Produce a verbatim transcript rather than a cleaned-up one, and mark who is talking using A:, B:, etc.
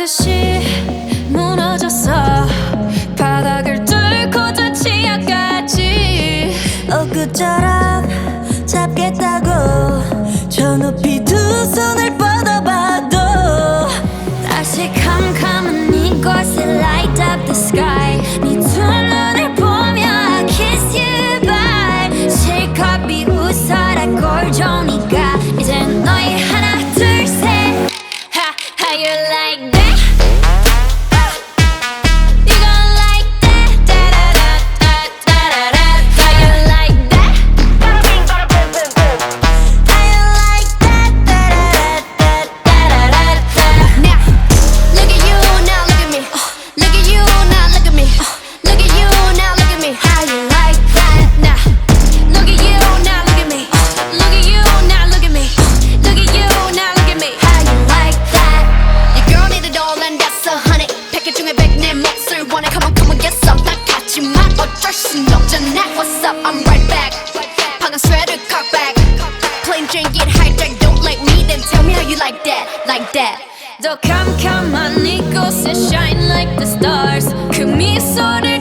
A: 듯이 무너졌어. 바닥을 뚫고 저 치아까지.
B: 엊그처럼 잡겠다고 저 높이 두 손을 뻗어봐도
A: 다시 캄캄한 이곳에 light up the sky. 네 두 눈을 보며 I kiss you bye. 실컷 비웃어라 꼴 좋으니까 이젠 너희 하나 둘 셋. Ha, how you like that? You gon' like that? Da-da-da-da-da-da-da. How you like that?
B: How you like that?
A: Da-da-da-da-da-da-da. Now, look at you, now look at me. Look at you, now look at me. Look at you, now look at me. How you like that? Now, look at you, now look at me. Look at you, now look at me. Look at you, now look at me. How you like that?
C: Your girl need it all and that's a honey. 패킷 중에 백 내 몫을 원해. Come on, come on, get some. 나 같지만 어쩔 순 없잖아. What's up? I'm right back. 방금 sweater cock back. Plain Jane get hijacked. Don't like me, then tell me how you like that, like that.
A: 더 캄캄한 이곳에 shine like the stars. 그 미소를